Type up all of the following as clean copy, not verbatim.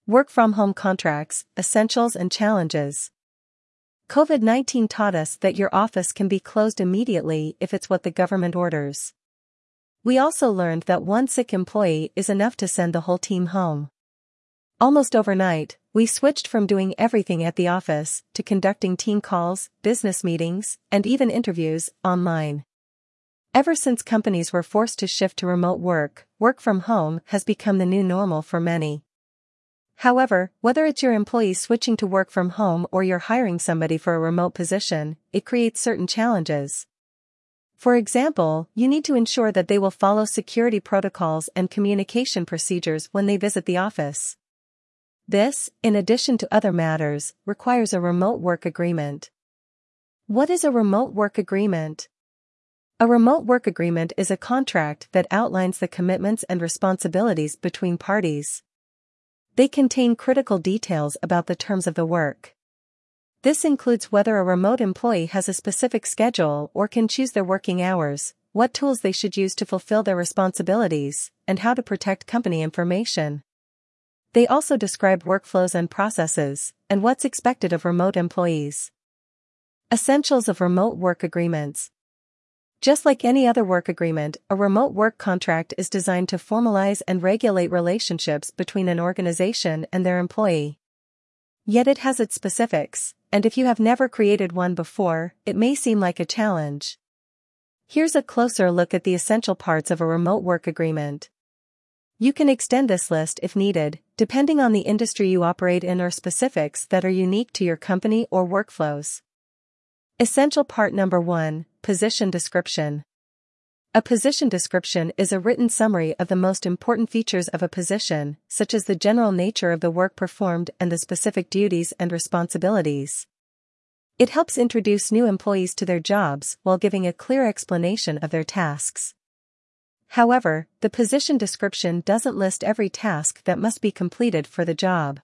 Work from home contracts, essentials and challenges. COVID-19 taught us that your office can be closed immediately if it's what the government orders. We also learned that one sick employee is enough to send the whole team home. Almost overnight, we switched from doing everything at the office to conducting team calls, business meetings, and even interviews online. Ever since companies were forced to shift to remote work, work from home has become the new normal for many. However, whether it's your employees switching to work from home or you're hiring somebody for a remote position, it creates certain challenges. For example, you need to ensure that they will follow security protocols and communication procedures when they visit the office. This, in addition to other matters, requires a remote work agreement. What is a remote work agreement? A remote work agreement is a contract that outlines the commitments and responsibilities between parties. They contain critical details about the terms of the work. This includes whether a remote employee has a specific schedule or can choose their working hours, what tools they should use to fulfill their responsibilities, and how to protect company information. They also describe workflows and processes, and what's expected of remote employees. Essentials of remote work agreements. Just like any other work agreement, a remote work contract is designed to formalize and regulate relationships between an organization and their employee. Yet it has its specifics, and if you have never created one before, it may seem like a challenge. Here's a closer look at the essential parts of a remote work agreement. You can extend this list if needed, depending on the industry you operate in or specifics that are unique to your company or workflows. Essential part number 1, position description. A position description is a written summary of the most important features of a position, such as the general nature of the work performed and the specific duties and responsibilities. It helps introduce new employees to their jobs while giving a clear explanation of their tasks. However, the position description doesn't list every task that must be completed for the job.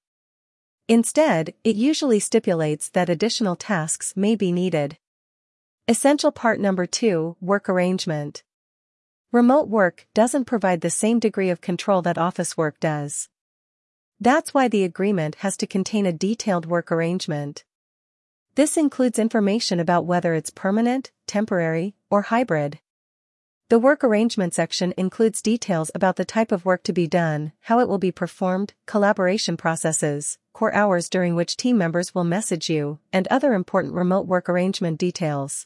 Instead, it usually stipulates that additional tasks may be needed. Essential part number 2, work arrangement. Remote work doesn't provide the same degree of control that office work does. That's why the agreement has to contain a detailed work arrangement. This includes information about whether it's permanent, temporary, or hybrid. The work arrangement section includes details about the type of work to be done, how it will be performed, collaboration processes, core hours during which team members will message you, and other important remote work arrangement details.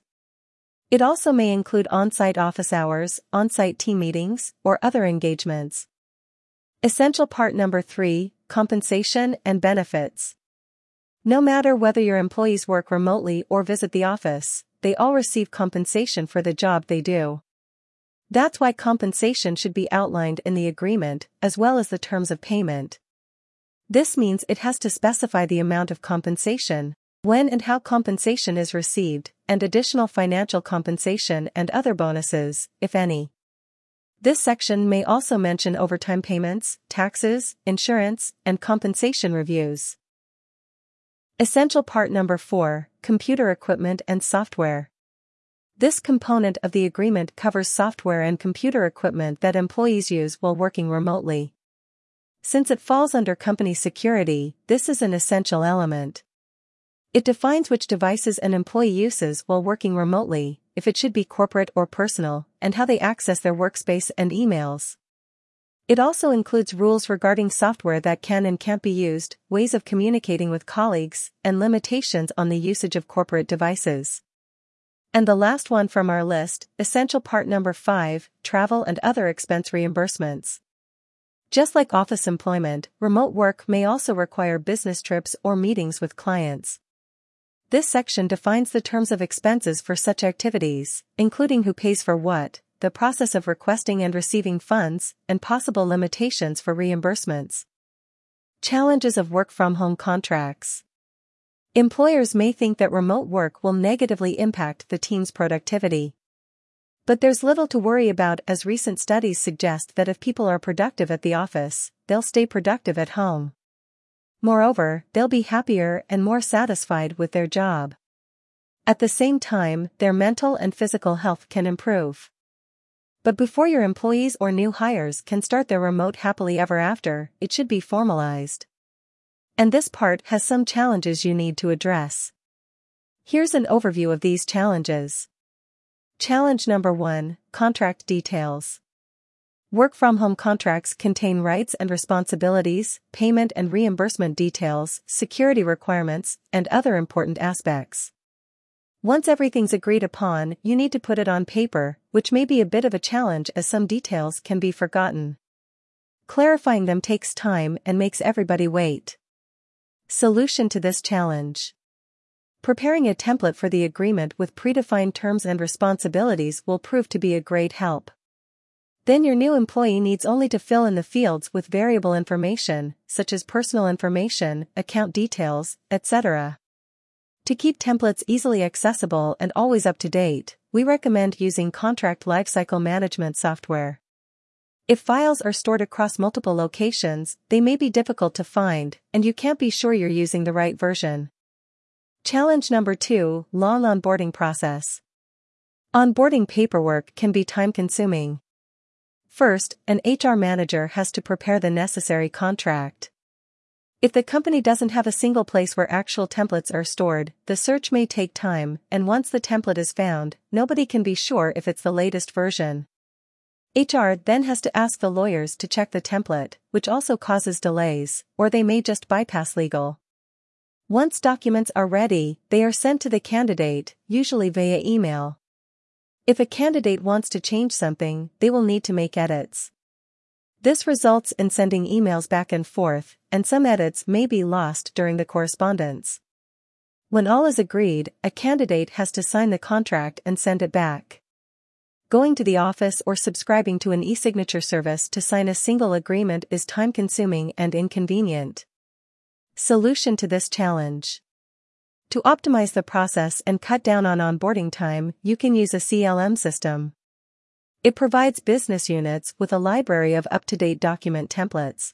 It also may include on-site office hours, on-site team meetings, or other engagements. Essential part number 3, compensation and benefits. No matter whether your employees work remotely or visit the office, they all receive compensation for the job they do. That's why compensation should be outlined in the agreement, as well as the terms of payment. This means it has to specify the amount of compensation, when and how compensation is received, and additional financial compensation and other bonuses, if any. This section may also mention overtime payments, taxes, insurance, and compensation reviews. Essential part number 4, computer equipment and software. This component of the agreement covers software and computer equipment that employees use while working remotely. Since it falls under company security, this is an essential element. It defines which devices an employee uses while working remotely, if it should be corporate or personal, and how they access their workspace and emails. It also includes rules regarding software that can and can't be used, ways of communicating with colleagues, and limitations on the usage of corporate devices. And the last one from our list, essential part number 5, travel and other expense reimbursements. Just like office employment, remote work may also require business trips or meetings with clients. This section defines the terms of expenses for such activities, including who pays for what, the process of requesting and receiving funds, and possible limitations for reimbursements. Challenges of work-from-home contracts. Employers may think that remote work will negatively impact the team's productivity. But there's little to worry about, as recent studies suggest that if people are productive at the office, they'll stay productive at home. Moreover, they'll be happier and more satisfied with their job. At the same time, their mental and physical health can improve. But before your employees or new hires can start their remote happily ever after, it should be formalized. And this part has some challenges you need to address. Here's an overview of these challenges. Challenge number 1, contract details. Work-from-home contracts contain rights and responsibilities, payment and reimbursement details, security requirements, and other important aspects. Once everything's agreed upon, you need to put it on paper, which may be a bit of a challenge as some details can be forgotten. Clarifying them takes time and makes everybody wait. Solution to this challenge. Preparing a template for the agreement with predefined terms and responsibilities will prove to be a great help. Then your new employee needs only to fill in the fields with variable information, such as personal information, account details, etc. To keep templates easily accessible and always up to date, we recommend using contract lifecycle management software. If files are stored across multiple locations, they may be difficult to find, and you can't be sure you're using the right version. Challenge number 2, long onboarding process. Onboarding paperwork can be time-consuming. First, an HR manager has to prepare the necessary contract. If the company doesn't have a single place where actual templates are stored, the search may take time, and once the template is found, nobody can be sure if it's the latest version. HR then has to ask the lawyers to check the template, which also causes delays, or they may just bypass legal. Once documents are ready, they are sent to the candidate, usually via email. If a candidate wants to change something, they will need to make edits. This results in sending emails back and forth, and some edits may be lost during the correspondence. When all is agreed, a candidate has to sign the contract and send it back. Going to the office or subscribing to an e-signature service to sign a single agreement is time-consuming and inconvenient. Solution to this challenge. To optimize the process and cut down on onboarding time, you can use a CLM system. It provides business units with a library of up-to-date document templates.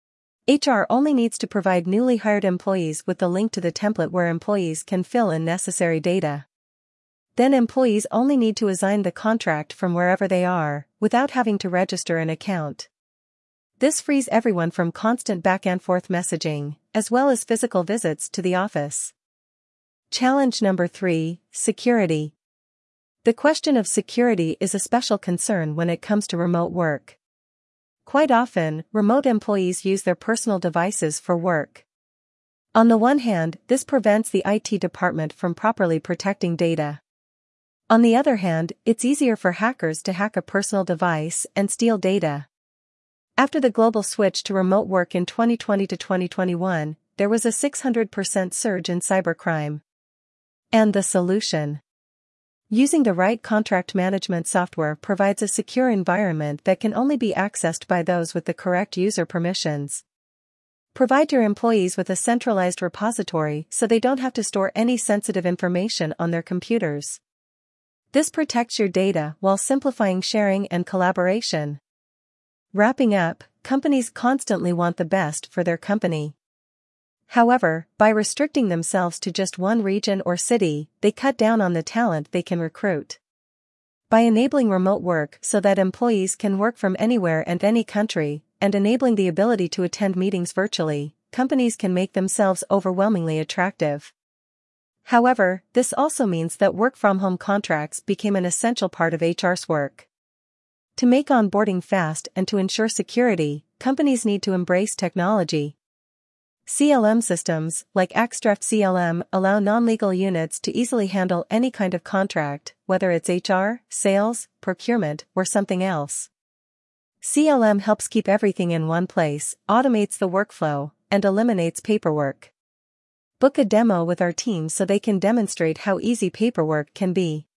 HR only needs to provide newly hired employees with the link to the template where employees can fill in necessary data. Then employees only need to assign the contract from wherever they are, without having to register an account. This frees everyone from constant back-and-forth messaging, as well as physical visits to the office. Challenge number 3, security. The question of security is a special concern when it comes to remote work. Quite often, remote employees use their personal devices for work. On the one hand, this prevents the IT department from properly protecting data. On the other hand, it's easier for hackers to hack a personal device and steal data. After the global switch to remote work in 2020 to 2021, there was a 600% surge in cybercrime. And the solution? Using the right contract management software provides a secure environment that can only be accessed by those with the correct user permissions. Provide your employees with a centralized repository so they don't have to store any sensitive information on their computers. This protects your data while simplifying sharing and collaboration. Wrapping up, companies constantly want the best for their company. However, by restricting themselves to just one region or city, they cut down on the talent they can recruit. By enabling remote work so that employees can work from anywhere and any country, and enabling the ability to attend meetings virtually, companies can make themselves overwhelmingly attractive. However, this also means that work-from-home contracts became an essential part of HR's work. To make onboarding fast and to ensure security, companies need to embrace technology. CLM systems, like Axdraft CLM, allow non-legal units to easily handle any kind of contract, whether it's HR, sales, procurement, or something else. CLM helps keep everything in one place, automates the workflow, and eliminates paperwork. Book a demo with our team so they can demonstrate how easy paperwork can be.